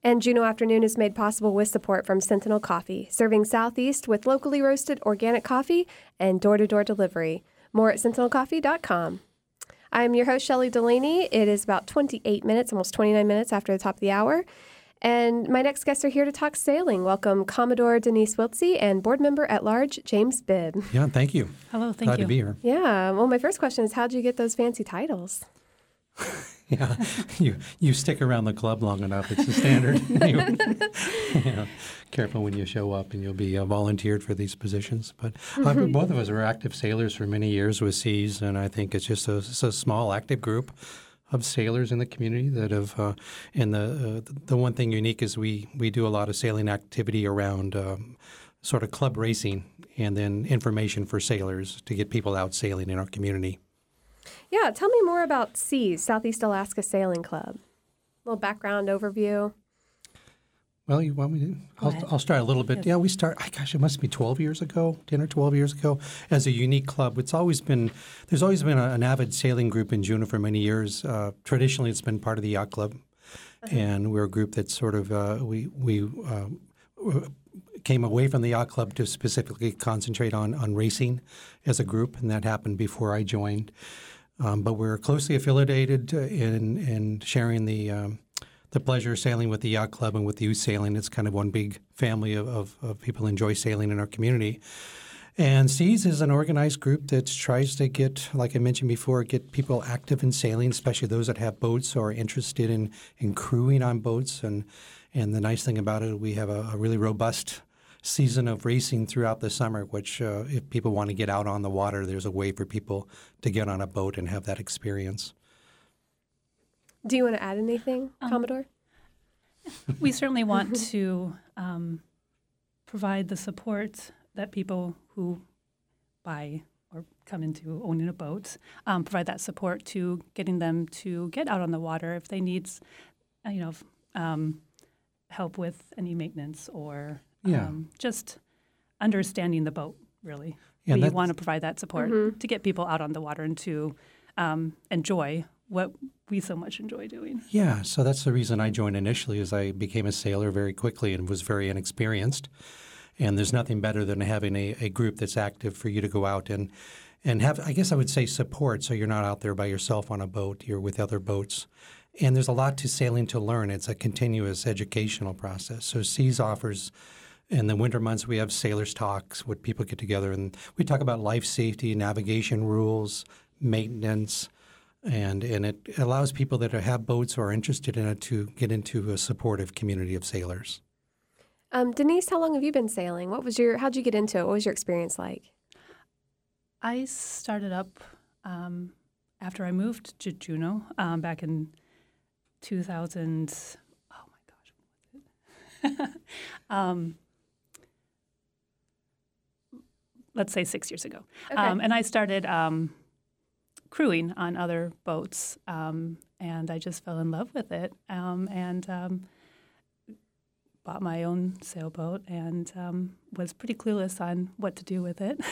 And Juneau Afternoon is made possible with support from Sentinel Coffee, serving Southeast with locally roasted organic coffee and door-to-door delivery. More at sentinelcoffee.com. I'm your host, Shelley Delaney. It is about 28 minutes, almost 29 minutes after the top of the hour. And my next guests are here to talk sailing. Welcome Commodore Denise Wiltsey and board member at large James Bibb. Yeah, thank you. Hello, thank you. Glad to be here. Yeah. Well, my first question is, how'd you get those fancy titles? Yeah, you stick around the club long enough. It's the standard. Careful when you show up and you'll be volunteered for these positions. But both of us were active sailors for many years with Seas, and I think it's just a small active group of sailors in the community that have. And the one thing unique is we do a lot of sailing activity around sort of club racing and then information for sailors to get people out sailing in our community. Yeah, tell me more about Seas, Southeast Alaska Sailing Club. A little background overview. Well, you want me to? I'll start a little bit. Yeah, we start. It must be 12 years ago, 10 or 12 years ago, as a unique club. There's always been an avid sailing group in Juneau for many years. Traditionally, it's been part of the yacht club, and we're a group that sort of we came away from the yacht club to specifically concentrate on racing as a group, and that happened before I joined. But we're closely affiliated in sharing the pleasure of sailing with the yacht club and with youth sailing. It's kind of one big family of people who enjoy sailing in our community. And Seas is an organized group that tries to get, like I mentioned before, get people active in sailing, especially those that have boats or are interested in crewing on boats. And the nice thing about it, we have a really robust season of racing throughout the summer, which if people want to get out on the water, there's a way for people to get on a boat and have that experience. Do you want to add anything, Commodore? We certainly want to provide the support that people who buy or come into owning a boat, provide that support to getting them to get out on the water if they need, help with any maintenance or just understanding the boat, really. Yeah, we want to provide that support to get people out on the water and to enjoy what we so much enjoy doing. Yeah, so that's the reason I joined initially, is I became a sailor very quickly and was very inexperienced. And there's nothing better than having a group that's active for you to go out and have, I guess I would say, support, so you're not out there by yourself on a boat, you're with other boats. And there's a lot to sailing to learn. It's a continuous educational process. So Seas offers, in the winter months, we have sailors' talks where people get together and we talk about life safety, navigation rules, maintenance, and it allows people that have boats or are interested in it to get into a supportive community of sailors. Denise, how long have you been sailing? How'd you get into it? What was your experience like? I started up after I moved to Juneau back in 2000. Oh my gosh, what was it? Let's say 6 years ago. Okay. And I started crewing on other boats, and I just fell in love with it, and bought my own sailboat and was pretty clueless on what to do with it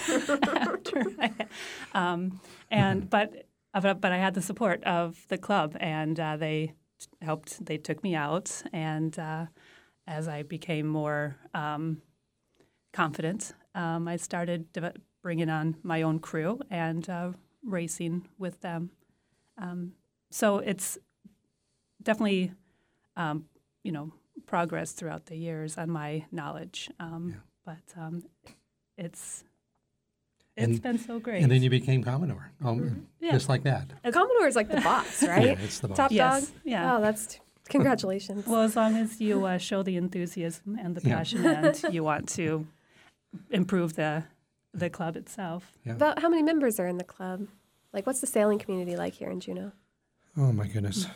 but I had the support of the club, and they took me out, and as I became more confident, I started bringing on my own crew and racing with them. So it's definitely, progress throughout the years on my knowledge. But it's been so great. And then you became Commodore, just like that. Commodore is like the boss, right? Yeah, it's the boss. Top Yes, dog? yeah. Oh, that's congratulations. Well, as long as you show the enthusiasm and the passion and you want to improve the club itself. Yeah. About how many members are in the club? Like, what's the sailing community like here in Juneau? Oh, my goodness.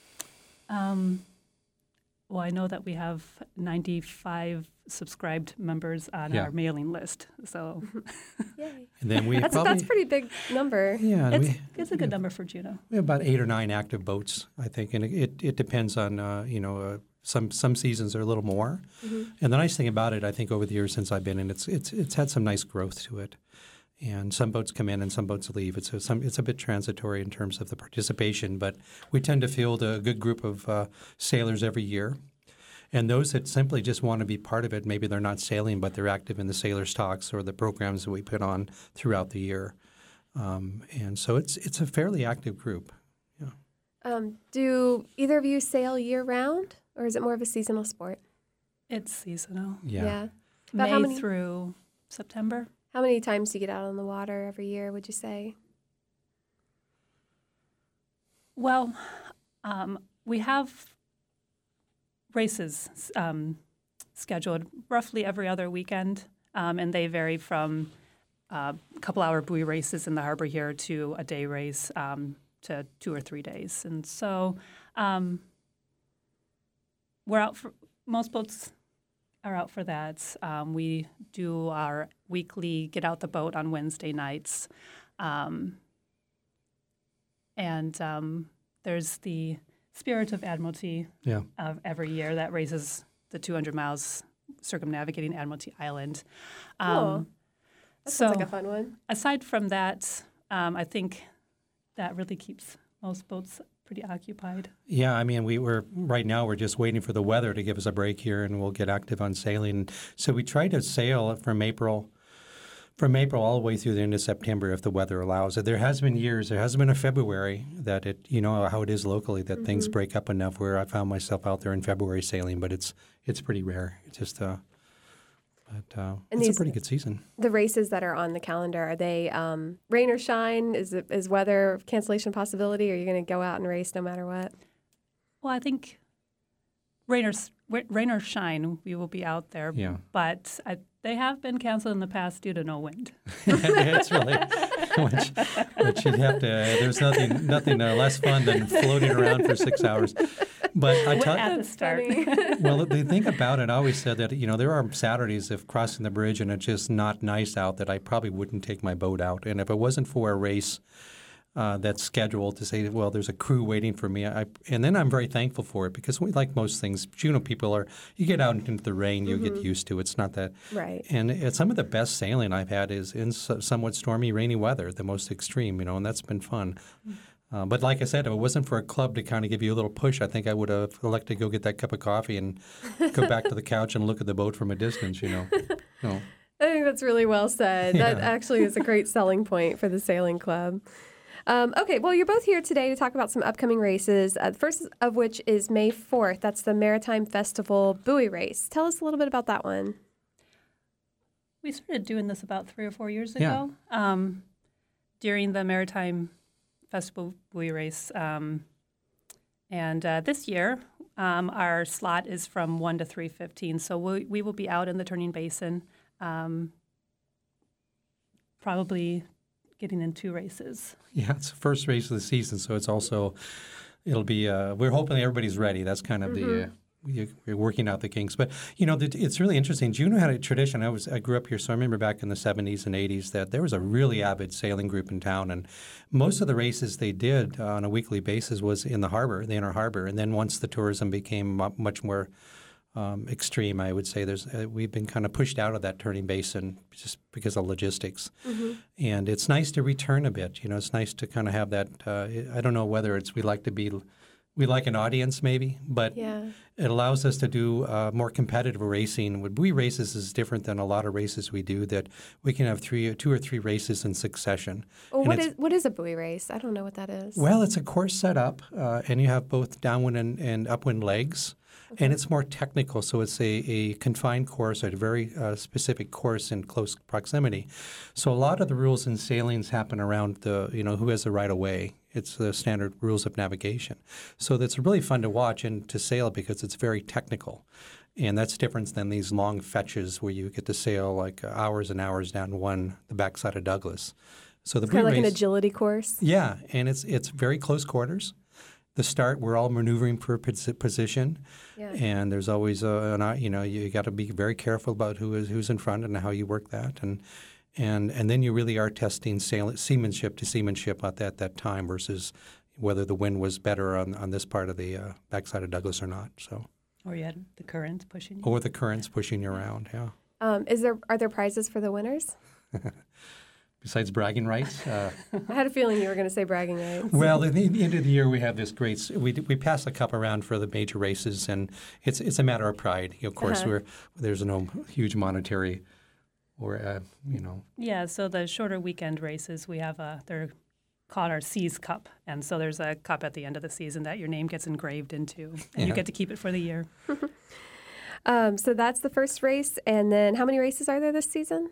Well, I know that we have 95 subscribed members on our mailing list. So Yay. And then we That's a pretty big number. Yeah. it's a good number for Juneau. We have about 8 or 9 active boats, I think, and it depends on, some seasons are a little more. Mm-hmm. And the nice thing about it, I think, over the years since I've been in, it's had some nice growth to it. And some boats come in and some boats leave. It's a bit transitory in terms of the participation, but we tend to field a good group of sailors every year. And those that simply just want to be part of it, maybe they're not sailing, but they're active in the Sailors Talks or the programs that we put on throughout the year. And so it's a fairly active group. Yeah. Do either of you sail year-round, or is it more of a seasonal sport? It's seasonal. Yeah. About May through September. How many times do you get out on the water every year, would you say? Well, we have races scheduled roughly every other weekend, and they vary from a couple-hour buoy races in the harbor here to a day race to 2 or 3 days. And so we're out for most boats are out for that. We do our weekly get out the boat on Wednesday nights. And there's the Spirit of Admiralty of every year that raises the 200 miles circumnavigating Admiralty Island. Cool. That sounds like a fun one. Aside from that, I think that really keeps most boats pretty occupied. Yeah, I mean, right now we're just waiting for the weather to give us a break here, and we'll get active on sailing. So we try to sail from April all the way through the end of September if the weather allows. There has been a February that it, how it is locally, that things break up enough where I found myself out there in February sailing, but it's pretty rare. It's just it's a pretty good season. The races that are on the calendar, are they rain or shine? Is weather cancellation possibility, or are you going to go out and race no matter what? Well, I think rain or shine, we will be out there. Yeah. But they have been canceled in the past due to no wind. It's really, which you'd have to. There's nothing less fun than floating around for 6 hours. But at the start. Well, the thing about it, I always said that there are Saturdays if crossing the bridge and it's just not nice out that I probably wouldn't take my boat out. And if it wasn't for a race that's scheduled to say, well, there's a crew waiting for me. And then I'm very thankful for it because like most things, people you get out into the rain, you get used to it. It's not that. Right. And some of the best sailing I've had is in somewhat stormy, rainy weather, the most extreme, and that's been fun. But like I said, if it wasn't for a club to kind of give you a little push, I think I would have elected to go get that cup of coffee and go back to the couch and look at the boat from a distance, No. I think that's really well said. Yeah. That actually is a great selling point for the sailing club. Okay, well, you're both here today to talk about some upcoming races, the first of which is May 4th. That's the Maritime Festival Buoy Race. Tell us a little bit about that one. We started doing this about 3 or 4 years ago during the Maritime Festival Buoy Race. And this year, our slot is from 1 to 3:15. So we will be out in the Turning Basin, probably getting in 2 races. Yeah, it's the first race of the season, so it'll be, we're hoping everybody's ready. That's kind of we're working out the kinks. But, it's really interesting. Juneau had a tradition. I grew up here, so I remember back in the 70s and 80s that there was a really avid sailing group in town. And most of the races they did on a weekly basis was in the inner harbor. And then once the tourism became much more extreme, I would say we've been kind of pushed out of that Turning Basin just because of logistics. And it's nice to return a bit. It's nice to kind of have that. I don't know whether we like an audience maybe, but it allows us to do more competitive racing. With buoy races is different than a lot of races we do that we can have 2 or 3 races in succession. Well, what is a buoy race? I don't know what that is. Well, it's a course set up, and you have both downwind and upwind legs. Okay. And it's more technical, so it's a confined course, a very specific course in close proximity. So a lot of the rules in sailings happen around who has the right of way. It's the standard rules of navigation. So that's really fun to watch and to sail because it's very technical. And that's different than these long fetches where you get to sail like hours and hours down the backside of Douglas. So it's kind of like an agility course? Yeah, and it's very close quarters. The start, we're all maneuvering for position, and there's always you got to be very careful about who's in front and how you work that, and then you really are testing seamanship to seamanship at that time versus whether the wind was better on this part of the backside of Douglas or not. So, or you had the currents pushing you. Or the currents pushing you around, yeah. Are there prizes for the winners? besides bragging rights. I had a feeling you were going to say bragging rights. Well, at the end of the year, we have this great. We pass the cup around for the major races, and it's a matter of pride. Of course, there's no huge monetary, or Yeah, so the shorter weekend races, we have they're called our Seas Cup, and so there's a cup at the end of the season that your name gets engraved into, and you get to keep it for the year. So that's the first race, and then how many races are there this season?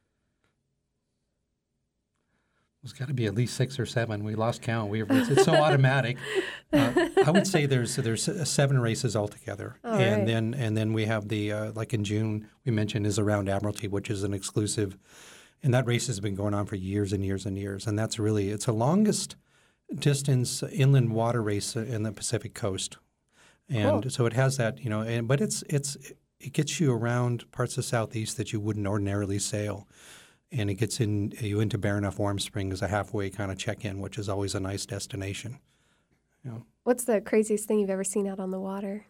There's got to be at least 6 or 7. We lost count. It's so automatic. I would say there's 7 races altogether, and then we have the like in June we mentioned is around Admiralty, which is an exclusive, and that race has been going on for years and years and years, and it's the longest distance inland water race in the Pacific Coast, and Cool. so it has that but it gets you around parts of Southeast that you wouldn't ordinarily sail. And it gets you into Baranof Warm Springs, a halfway kind of check-in, which is always a nice destination. What's the craziest thing you've ever seen out on the water?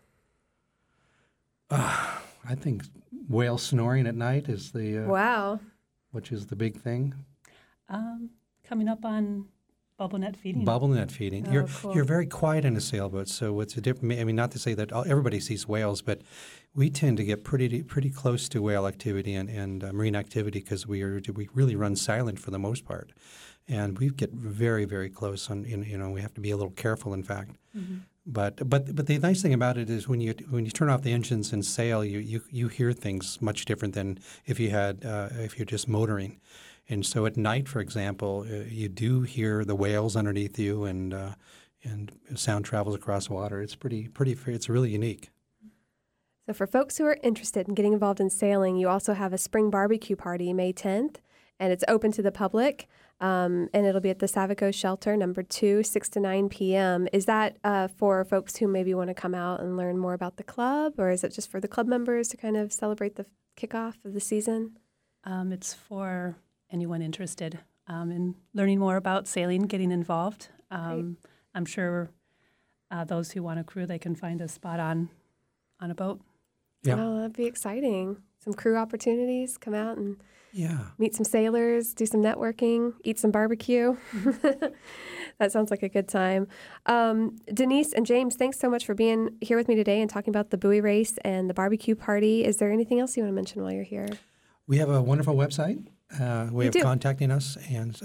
I think whale snoring at night is Wow. which is the big thing. Coming up on bubble net feeding. Bubble net feeding. Oh, cool. You're very quiet in a sailboat, so it's a different. I mean, not to say that everybody sees whales, but we tend to get pretty close to whale activity and marine activity because we really run silent for the most part, and we get very very close. We have to be a little careful. In fact, but the nice thing about it is when you turn off the engines and sail, you hear things much different than if you're just motoring. And so at night, for example, you do hear the whales underneath you, and sound travels across water. It's it's really unique. So for folks who are interested in getting involved in sailing, you also have a spring barbecue party May 10th, and it's open to the public, and it'll be at the Savico Shelter, number 2, 6 to 9 p.m. Is that for folks who maybe want to come out and learn more about the club, or is it just for the club members to kind of celebrate the kickoff of the season? It's for anyone interested in learning more about sailing, getting involved. I'm sure those who want to crew, they can find a spot on a boat. Yeah. Oh, that'd be exciting. Some crew opportunities, come out and Yeah. meet some sailors, do some networking, eat some barbecue. That sounds like a good time. Denise and James, thanks so much for being here with me today and talking about the buoy race and the barbecue party. Is there anything else you want to mention while you're here? We have a wonderful website. We have do. contacting us and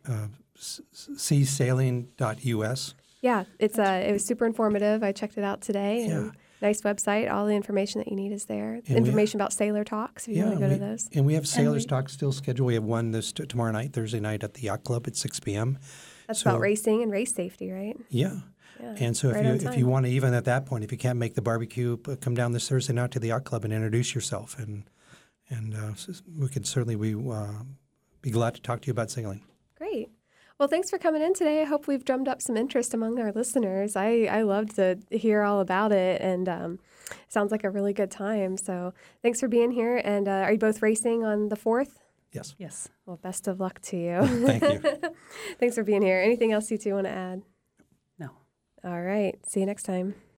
seasailing.us. Yeah, it was super informative. I checked it out today. Yeah. And nice website. All the information that you need is there. And information about Sailor Talks if you want to go to those. And we have Sailors Talk still scheduled. We have one tomorrow night, Thursday night at the Yacht Club at 6 p.m. That's about racing and race safety, right? Yeah. Yeah. And so right on if time. you want to, even at that point, if you can't make the barbecue, come down this Thursday night to the Yacht Club and introduce yourself. And we can certainly be glad to talk to you about sailing. Great. Well, thanks for coming in today. I hope we've drummed up some interest among our listeners. I love to hear all about it, and sounds like a really good time. So thanks for being here. And are you both racing on the 4th? Yes. Yes. Well, best of luck to you. Thank you. Thanks for being here. Anything else you two want to add? No. All right. See you next time.